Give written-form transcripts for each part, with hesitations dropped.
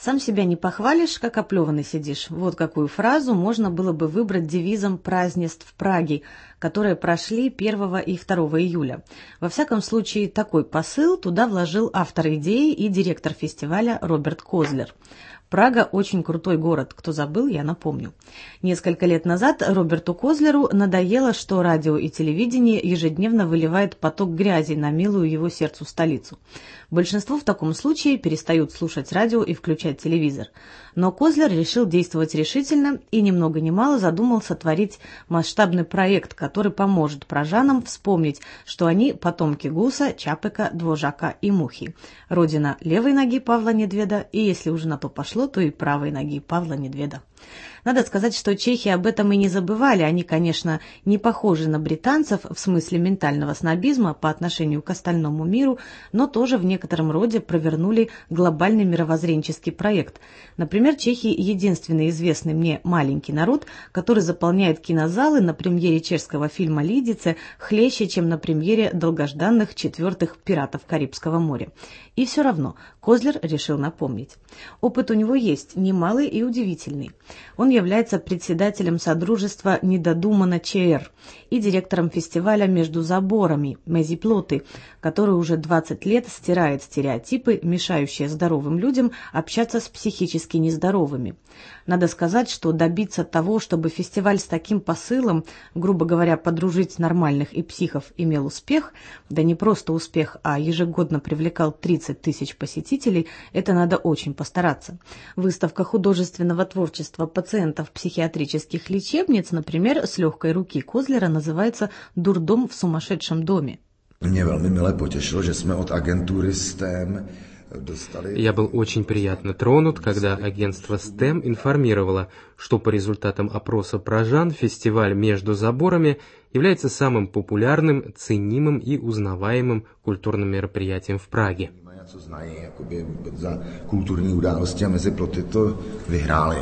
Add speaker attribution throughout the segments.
Speaker 1: Сам себя не похвалишь, как оплеванный сидишь. Вот какую фразу можно было бы выбрать девизом празднеств Праги, которые прошли 1 и 2 июля. Во всяком случае, такой посыл туда вложил автор идеи и директор фестиваля Роберт Козлер. Прага очень крутой город, кто забыл, я напомню. Несколько лет назад Роберту Козлеру надоело, что радио и телевидение ежедневно выливает поток грязи на милую его сердцу столицу. Большинство в таком случае перестают слушать радио и включать телевизор. Но Козлер решил действовать решительно и ни много ни мало задумал сотворить масштабный проект, который поможет пражанам вспомнить, что они потомки Гуса, Чапека, Двожака и Мухи, родина левой ноги Павла Недведа и, если уже на то пошло, то и правой ноги Павла Недведа. Надо сказать, что чехи об этом и не забывали. Они, конечно, не похожи на британцев в смысле ментального снобизма по отношению к остальному миру, но тоже в некотором роде провернули глобальный мировоззренческий проект. Например, чехи – единственный известный мне маленький народ, который заполняет кинозалы на премьере чешского фильма «Лидице» хлеще, чем на премьере долгожданных 4-х «Пиратов Карибского моря». И все равно Козлер решил напомнить. Опыт у него есть, немалый и удивительный. Он является председателем Содружества «Недодумано ЧР» и директором фестиваля «Между заборами» Мезиплоты, который уже 20 лет стирает стереотипы, мешающие здоровым людям общаться с психически нездоровыми. Надо сказать, что добиться того, чтобы фестиваль с таким посылом, грубо говоря, подружить нормальных и психов, имел успех, да не просто успех, а ежегодно привлекал 30 тысяч посетителей, это надо очень постараться. Выставка художественного творчества пациентов психиатрических лечебниц, например, с легкой руки Козлера называется «Дурдом в сумасшедшем доме».
Speaker 2: Мне velmi milé potěšilo, že jsme od agentury STEM dostali...
Speaker 3: Я был очень приятно тронут, когда агентство STEM информировало, что по результатам опроса пражан фестиваль «Между заборами» является самым популярным, ценимым и узнаваемым культурным мероприятием в Праге.
Speaker 2: Co znají jakoby za kulturní události a Meziploty to vyhráli.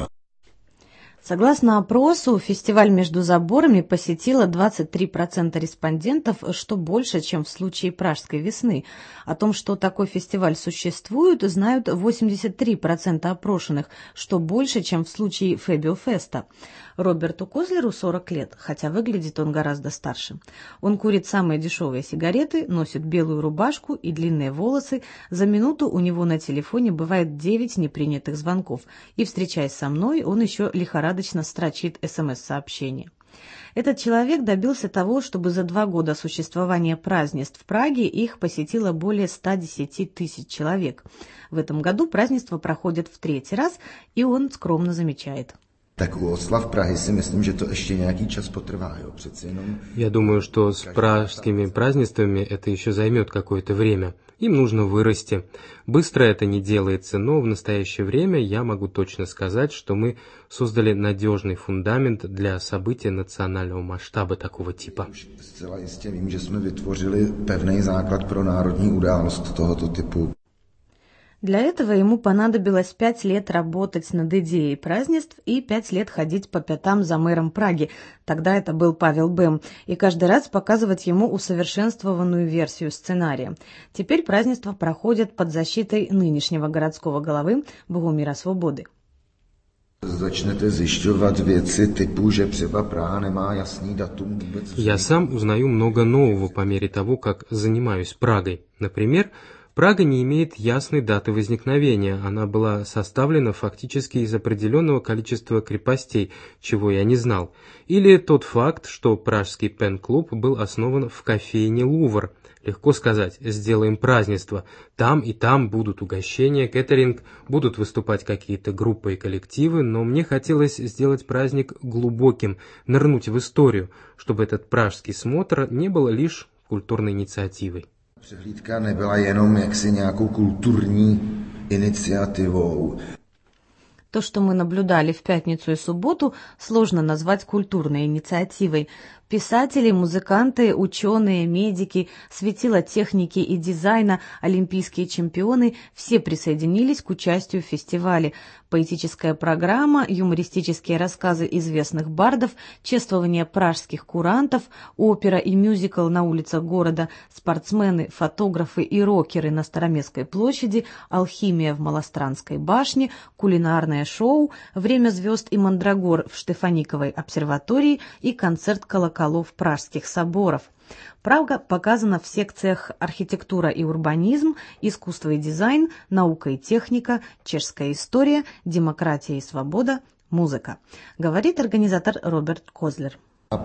Speaker 1: Согласно опросу, фестиваль «Между заборами» посетило 23% респондентов, что больше, чем в случае Пражской весны. О том, что такой фестиваль существует, знают 83% опрошенных, что больше, чем в случае Фебиофеста. Роберту Козлеру 40 лет, хотя выглядит он гораздо старше. Он курит самые дешевые сигареты, носит белую рубашку и длинные волосы. За минуту у него на телефоне бывает 9 непринятых звонков. И, встречаясь со мной, он еще лихорадочно строчит СМС-сообщения. Этот человек добился того, чтобы за 2 года существования празднеств в Праге их посетило более 110 тысяч человек. В этом году празднества проходят в 3-й раз, и он скромно замечает.
Speaker 2: Tak u oslav Prahy si myslím, že to ještě nějaký čas potrvá, jo, přeci jenom...
Speaker 3: Я думаю, что с пражскими празднествами это еще займет какое-то время. Им нужно вырасти. Быстро это не делается, но в настоящее время я могу точно сказать, что мы создали надежный фундамент для события национального масштаба такого типа.
Speaker 2: Zcela jistě vím, že jsme vytvořili pevný základ pro národní událost tohoto typu.
Speaker 1: Для этого ему понадобилось 5 лет работать над идеей празднеств и 5 лет ходить по пятам за мэром Праги, тогда это был Павел Бем, и каждый раз показывать ему усовершенствованную версию сценария. Теперь празднества проходят под защитой нынешнего городского головы Богомира Свободы.
Speaker 2: Začnete zjišťovat věci typu, že třeba Praha nemá jasný datum vůbec.
Speaker 3: Я сам узнаю много нового по мере того, как занимаюсь Прагой. Например, Прага не имеет ясной даты возникновения, она была составлена фактически из определенного количества крепостей, чего я не знал. Или тот факт, что пражский пен-клуб был основан в кофейне «Лувр». Легко сказать, сделаем празднество. Там и там будут угощения, кэтеринг, будут выступать какие-то группы и коллективы, но мне хотелось сделать праздник глубоким, нырнуть в историю, чтобы этот пражский смотр не был лишь культурной инициативой.
Speaker 2: Přehlídka nebyla jenom jaksi nějakou kulturní iniciativou.
Speaker 1: То, что мы наблюдали в пятницу и субботу, сложно назвать культурной инициативой. Писатели, музыканты, ученые, медики, светила техники и дизайна, олимпийские чемпионы – все присоединились к участию в фестивале. Поэтическая программа, юмористические рассказы известных бардов, чествование пражских курантов, опера и мюзикл на улицах города, спортсмены, фотографы и рокеры на Староместской площади, алхимия в Малостранской башне, кулинарное шоу, время звезд и мандрагор в Штефаниковой обсерватории и концерт колоколов пражских соборов. Прага показана в секциях «Архитектура и урбанизм», «Искусство и дизайн», «Наука и техника», «Чешская история», «Демократия и свобода», «Музыка», говорит организатор Роберт Козлер.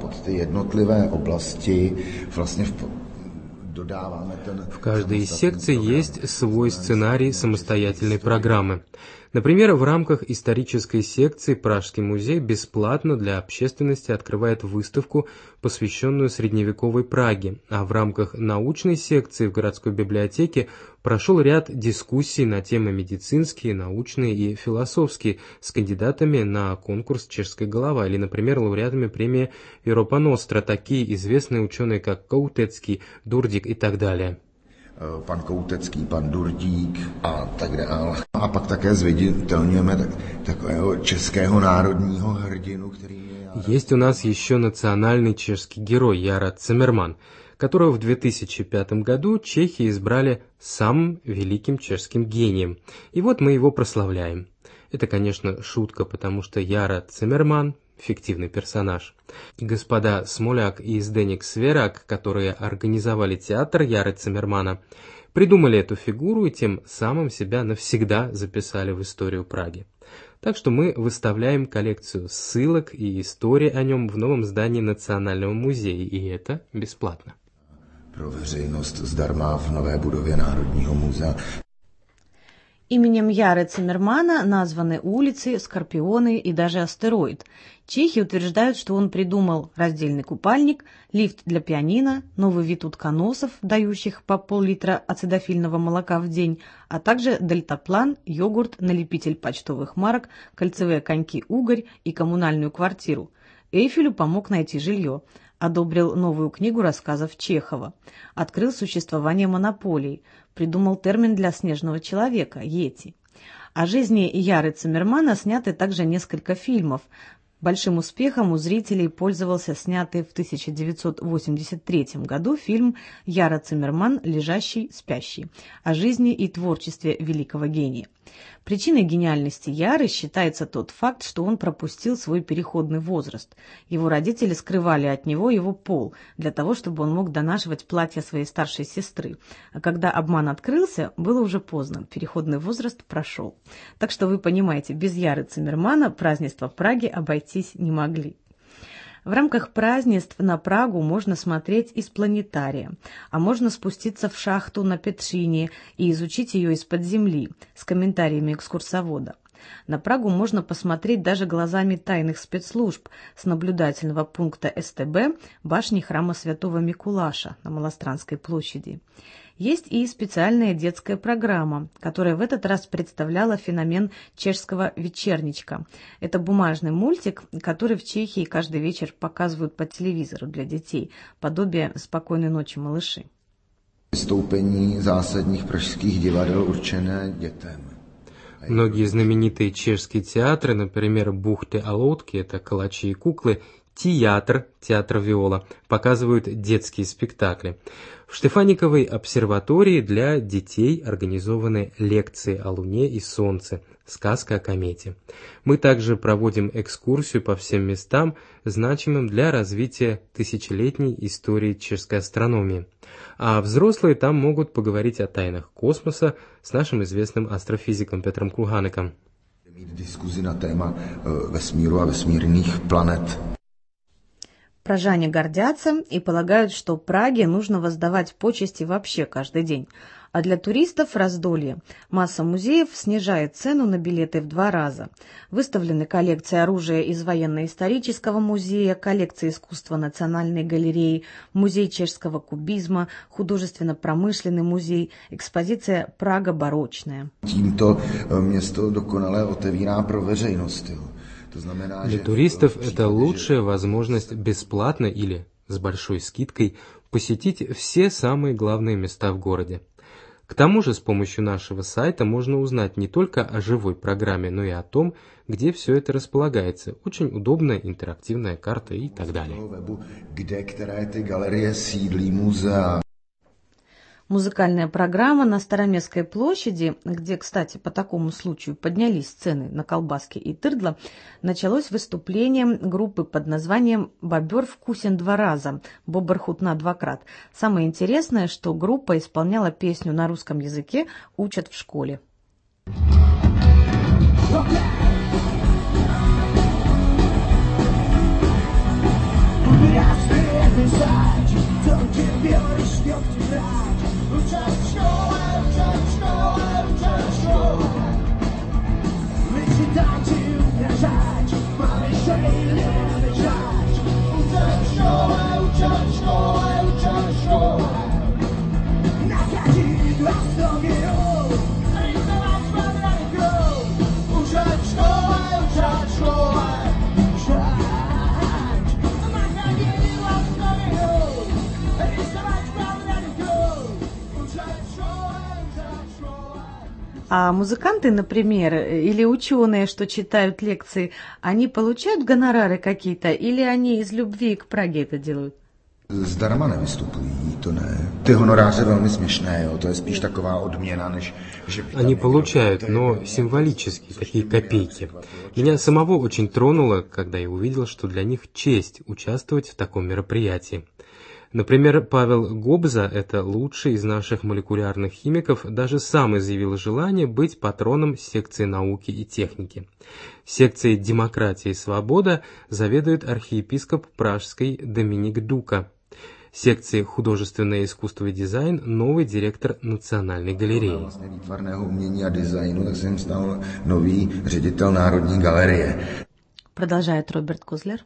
Speaker 3: В каждой из секций есть свой сценарий самостоятельной программы. Например, в рамках исторической секции Пражский музей бесплатно для общественности открывает выставку, посвященную средневековой Праге, а в рамках научной секции в городской библиотеке прошел ряд дискуссий на темы медицинские, научные и философские с кандидатами на конкурс «Чешская голова» или, например, лауреатами премии Европа Ностра, такие известные ученые, как Koutecki, Durdik и так далее.
Speaker 2: Pan Koutecki, pan Durdík a tak dále. A pak také zviditelňujeme takového českého národního hrdinu, který
Speaker 3: Есть у нас еще национальный чешский герой Яра Циммерман, которого в 2005 году чехи избрали самым великим чешским гением. И вот мы его прославляем. Это, конечно, шутка, потому что Яра Циммерман – фиктивный персонаж. И господа Смоляк и Зденик Сверак, которые организовали театр Яры Циммермана, придумали эту фигуру и тем самым себя навсегда записали в историю Праги. Так что мы выставляем коллекцию ссылок и историй о нем в новом здании Национального музея, и это бесплатно.
Speaker 2: Pro veřejnost zdarma v nové budově Národního muzea.
Speaker 1: Именем Яры Циммермана названы улицы, скорпионы и даже астероид. Чехи утверждают, что он придумал раздельный купальник, лифт для пианино, новый вид утконосов, дающих по пол-литра ацидофильного молока в день, а также дельтаплан, йогурт, налепитель почтовых марок, кольцевые коньки «Угорь» и коммунальную квартиру. Эйфелю помог найти жилье. Одобрил новую книгу рассказов Чехова, открыл существование монополий, придумал термин для снежного человека – йети. О жизни Яры Циммермана сняты также несколько фильмов. Большим успехом у зрителей пользовался снятый в 1983 году фильм «Яра Циммерман. Лежащий, спящий» о жизни и творчестве великого гения. Причиной гениальности Яры считается тот факт, что он пропустил свой переходный возраст. Его родители скрывали от него его пол, для того, чтобы он мог донашивать платья своей старшей сестры. А когда обман открылся, было уже поздно, переходный возраст прошел. Так что вы понимаете, без Яры Циммермана празднества в Праге обойтись не могли. В рамках празднеств на Прагу можно смотреть из планетария, а можно спуститься в шахту на Петшине и изучить ее из-под земли с комментариями экскурсовода. На Прагу можно посмотреть даже глазами тайных спецслужб с наблюдательного пункта СТБ башни храма Святого Микулаша на Малостранской площади. Есть и специальная детская программа, которая в этот раз представляла феномен чешского вечерничка. Это бумажный мультик, который в Чехии каждый вечер показывают по телевизору для детей, подобие «Спокойной ночи, малыши».
Speaker 2: Vystoupení zásadních pražských divadel určené dětem.
Speaker 3: Многие знаменитые чешские театры, например, Бухты Алотки, это калачи и куклы, театр Виола, показывают детские спектакли. В Штефаниковой обсерватории для детей организованы лекции о Луне и Солнце, сказка о комете. Мы также проводим экскурсию по всем местам, значимым для развития тысячелетней истории чешской астрономии. А взрослые там могут поговорить о тайнах космоса с нашим известным астрофизиком Петром Круганеком.
Speaker 2: Diskuzi na téma vesmíru a vesmírných planet.
Speaker 1: Пражане гордятся и полагают, что Праге нужно воздавать почести вообще каждый день. А для туристов раздолье. Масса музеев снижает цену на билеты в 2 раза. Выставлены коллекции оружия из военно-исторического музея, коллекции искусства Национальной галереи, музей чешского кубизма, художественно-промышленный музей, экспозиция «Прага барочная».
Speaker 2: Tímto město dokonale otevírá pro veřejnost.
Speaker 3: Для туристов это лучшая возможность бесплатно или с большой скидкой посетить все самые главные места в городе. К тому же с помощью нашего сайта можно узнать не только о живой программе, но и о том, где все это располагается. Очень удобная интерактивная карта и так далее.
Speaker 1: Музыкальная программа на Староместской площади, где, кстати, по такому случаю поднялись цены на колбаски и тырдла, началось выступление группы под названием «Бобер вкусен два раза», «Бобр хутна двакрат». Самое интересное, что группа исполняла песню на русском языке «Учат в школе». А музыканты, например, или ученые, что читают лекции, они получают гонорары какие-то, или они из любви к Праге это делают?
Speaker 2: Zdarma nevystupují, to ne. Ty honoráře velmi směšné, jo, to je spíš taková odměna, než...
Speaker 3: Они получают, но символически, такие копейки. Меня самого очень тронуло, когда я увидел, что для них честь участвовать в таком мероприятии. Например, Павел Гобза, это лучший из наших молекулярных химиков, даже сам изъявил желание быть патроном секции науки и техники. Секцией «Демократия и свобода» заведует архиепископ Пражской Доминик Дука. Секции «Художественное искусство и дизайн» новый директор Национальной галереи.
Speaker 2: Výtvarného umění a designu, tak jsem stal nový ředitel Národní galerie.
Speaker 1: Продолжает Роберт Козлер.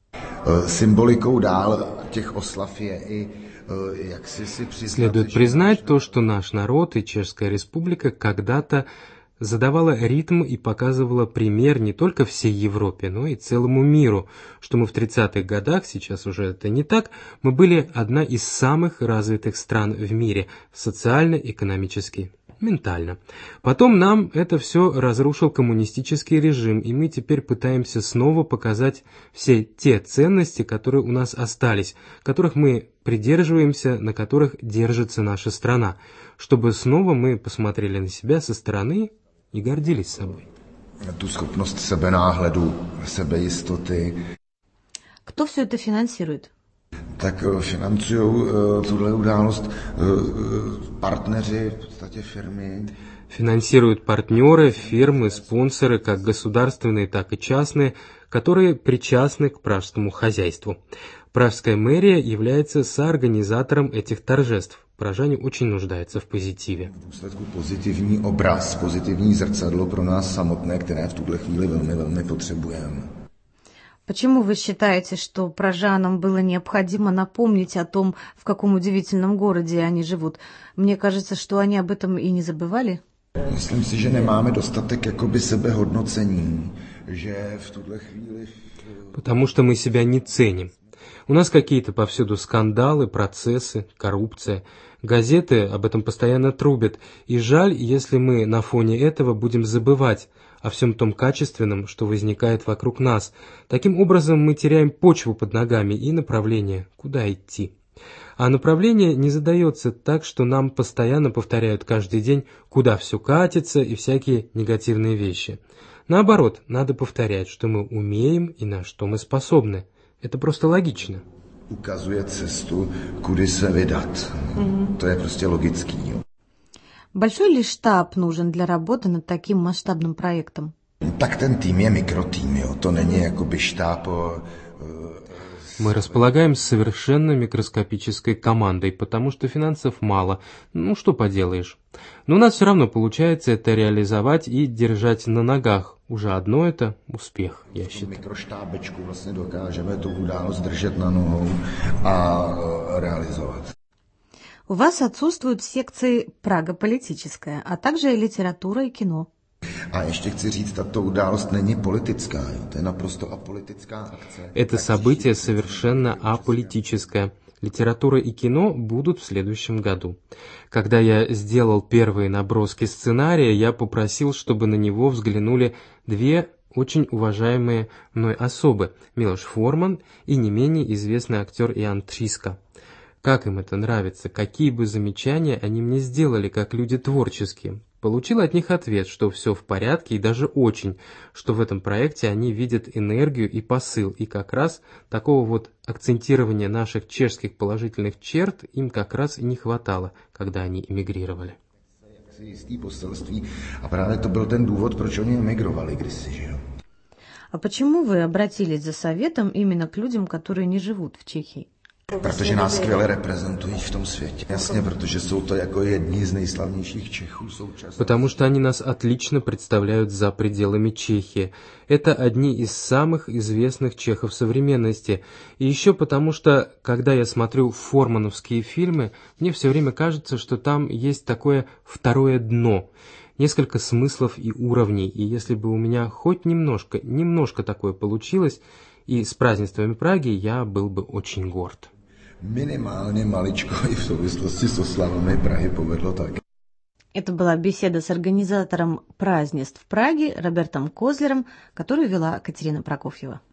Speaker 2: Symbolikou dál těch oslav je i jak si přiznat.
Speaker 3: Следует признать то, что наш народ и Чешская Республика когда-то задавала ритм и показывала пример не только всей Европе, но и целому миру, что мы в 30-х годах, сейчас уже это не так, мы были одна из самых развитых стран в мире, социально-экономически, ментально. Потом нам это все разрушил коммунистический режим, и мы теперь пытаемся снова показать все те ценности, которые у нас остались, которых мы придерживаемся, на которых держится наша страна, чтобы снова мы посмотрели на себя со стороны и гордились собой.
Speaker 2: Tu schopnost sebenáhledu, sebejistoty.
Speaker 1: Кто все это финансирует?
Speaker 2: Tak financují tuhle událost partneři, v podstatě firmy.
Speaker 3: Финансируют партнеры, фирмы, спонсоры, как государственные, так и частные, которые причастны к пражскому хозяйству. Пражская мэрия является соорганизатором этих торжеств. Пражане очень нуждаются в позитиве.
Speaker 2: V důsledku pozitivní obraz, pozitivní zrcadlo pro nás samotné, které v tuhle chvíli velmi, velmi potřebujeme.
Speaker 1: Почему вы считаете, что пражанам было необходимо напомнить о том, в каком удивительном городе они живут? Мне кажется, что они об этом и не забывали.
Speaker 2: Myslím si, že nemáme dostatek jakoby sebehodnocení, že v tuhle chvíli...
Speaker 3: Потому что мы себя не ценим. У нас какие-то повсюду скандалы, процессы, коррупция. Газеты об этом постоянно трубят. И жаль, если мы на фоне этого будем забывать о всем том качественном, что возникает вокруг нас. Таким образом мы теряем почву под ногами и направление, куда идти. А направление не задается так, что нам постоянно повторяют каждый день, куда все катится и всякие негативные вещи. Наоборот, надо повторять, что мы умеем и на что мы способны. Это просто логично.
Speaker 2: Ukazuje cestu, kudy se vydat. To je prostě logický.
Speaker 1: Большой ли штаб нужен для работы над таким масштабным проектом?
Speaker 2: Tak ten tým je mikrotým, jo. To není jakoby štáb.
Speaker 3: Мы располагаем совершенно микроскопической командой, потому что финансов мало. Ну, что поделаешь. Но у нас все равно получается это реализовать и держать на ногах. Уже одно это успех, я считаю.
Speaker 2: Mikroštábečku vlastně dokážeme tu událost držet na nohou a realizovat.
Speaker 1: У вас отсутствуют секции «Прага политическая», а также литература и кино.
Speaker 2: A ještě chci říct, tato událost není politická, jo? To je naprosto apolitická akce.
Speaker 3: Это событие совершенно аполитическое. Литература и кино будут в следующем году. Когда я сделал первые наброски сценария, я попросил, чтобы на него взглянули две очень уважаемые мной особы – Милош Форман и не менее известный актер Иоанн Тришка. Как им это нравится, какие бы замечания они мне сделали, как люди творческие. Получил от них ответ, что все в порядке и даже очень, что в этом проекте они видят энергию и посыл, и как раз такого вот акцентирования наших чешских положительных черт им как раз и не хватало, когда они эмигрировали.
Speaker 2: Jistý poselství a právě to byl ten důvod, proč oni emigrovali kdysi, že jo?
Speaker 1: А почему вы обратились за советом именно к людям, которые не живут в Чехии?
Speaker 2: Protože nás skvěle reprezentují v tom světě. Jasně, protože jsou to jako jedni z nejslavnějších Čechů současnosti.
Speaker 3: Потому что они нас отлично представляют за пределами Чехии. Это одни из самых известных чехов современности. И еще потому что, когда я смотрю формановские фильмы, мне все время кажется, что там есть такое второе дно. Несколько смыслов и уровней. И если бы у меня хоть немножко такое получилось, и с празднествами Праги, я был бы очень горд.
Speaker 2: Minimálně maličko i v souvislosti s oslavami Prahy povedlo tak.
Speaker 1: Это была беседа с организатором празднеств в Праге Робертом Козлером, которую вела Катерина Прокофьева.